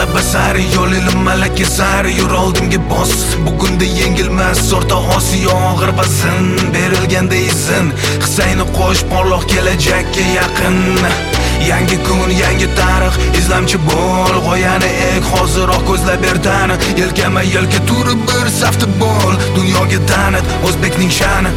G'alaba sari yo'l ilm malaka sari yur oldimga bos. Bugunda yengilmas o'rta Osiyo og'ir vazn berilganda izin. Hissayni qo'sh porloq kelajakka yaqin. Yangi kun, yangi tarix, izlamchi bo'l. G'oyani ek, hoziroq ko'zlab erdani. Yelkama yelka turib bir safda bo'l. Dunyoga tanit o'zbekning sha'ni.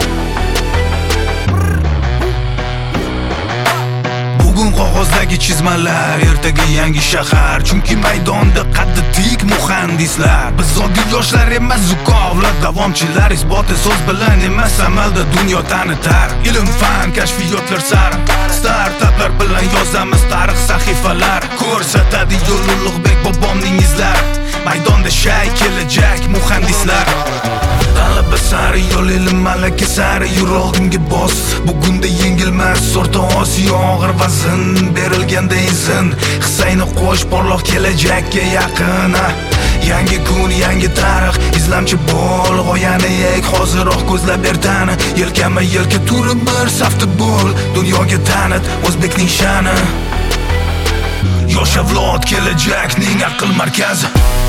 Bugun qog'ozdagi chizmalar, ertaga yangi shahar. Chunki maydonda qaddi tik muhandislar. Biz oddiy yoshlar emas, zukovlar, davomchilar. Isboti so'z bilan emas, amalda dunyo tanitar. Ilm, fan, kashfiyotlar sari startaplar bilan yozamiz tarix sahifalar. Ko'rsatadi yo'l Ulug'bek bobomning izlari. Maydonda shay kelajak muhandislar. G'alaba sari yo'l ilm malaka sari yur oldimga bos. Bugunda yengilmas o'rta Osiyo og'ir vazn berilganda izin. Hissayni qo'sh porloq kelajakka yaqin. Yangi kun, yangi tarix, izlamchi bo'l. G'oyani ek, hoziroq ko'zlab erdani. Yelkama yelka turib bir safda bo'l. Dunyoga tanit o'zbekning sha'ni. Yosh avlod kelajakning aql markazi.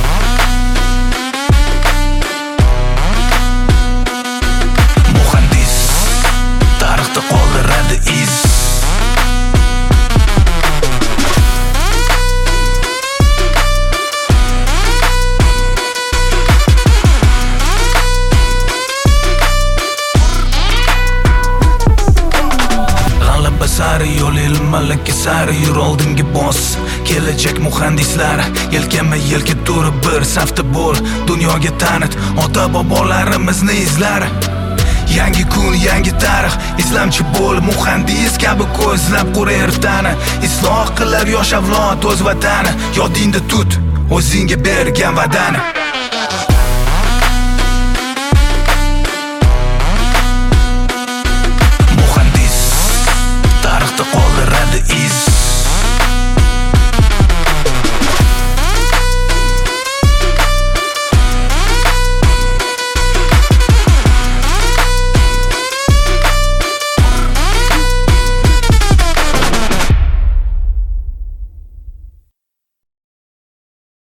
Muhandis tarixda qoldiradi iz. Sari yo'l ilm malaka sari yur oldimga bos. Kelajak muhandislar, yelkama yelka turib bir safda bo'l. Dunyoga tanit ota bobolarimizni izlari. Yangi kun, yangi tarix, izlamchi bo'l. Muhandis kabi ko'zlab qur ertani. Isloh qilar yosh avlod o'z vatani. Yodingda tut o'zingga bergan va'dani.